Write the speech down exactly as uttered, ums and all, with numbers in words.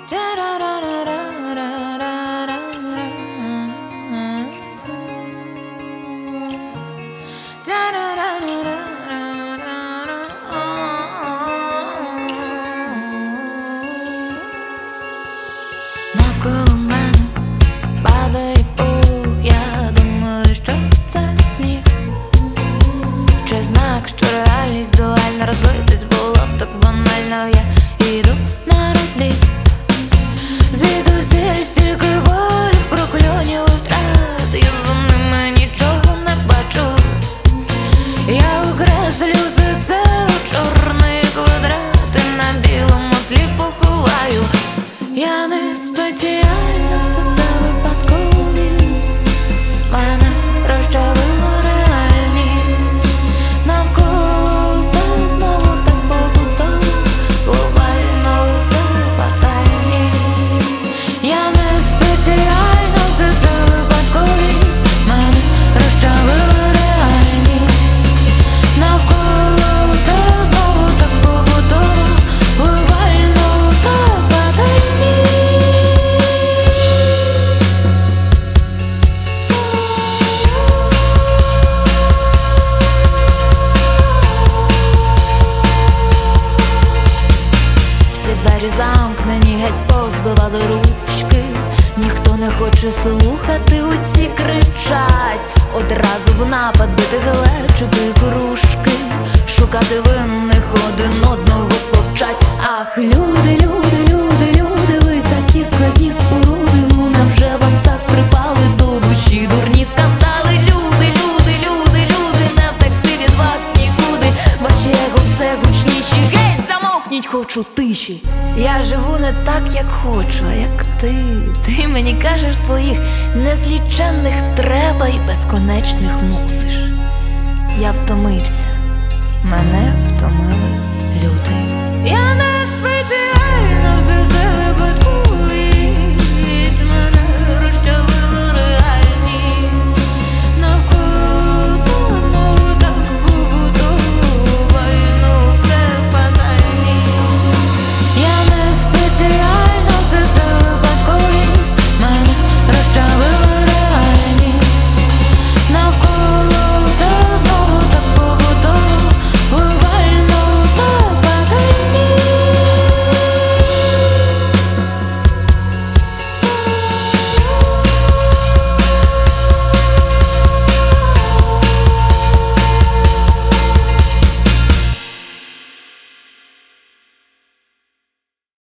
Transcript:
Навколо мене падає пух, я думаю, що це сніг, чи знак, що реальність дуальна, розбитись було б так банально. Я іду на розбіг, звідусіль стільки болю, прокльонів і втрат, я за ними нічого не бачу. Я окреслю все це у чорний квадрат і на білому тлі поховаю. Я не спеціально, все це випадковість, мене розчавила реальність. Навколо все знову так побутово, глобально все фатальність. Я не спеціально, все це випадковість, мене розчавила реальність. Навколо все знову так побутово, глобально все фатальність. Всі двері замкнені, геть позбивали ручки. Ніхто не хоче слухати, усі кричать. Одразу в напад бити глечики, кружки, шукати винних, один одного повчать. Ах, люди, люди, люди, люди, ви такі складні споруди. Ну невже вам так припали до душі дурні скандали? Люди, люди, люди, люди, не втекти від вас нікуди. Ваші его все гучніші, геть замовкніть, хочу тиші. Я живу не так, як хочу, а як ти. Ти мені кажеш, твоїх незліченних треба і безконечних мусиш. Я втомився, мене втомили люди. Я не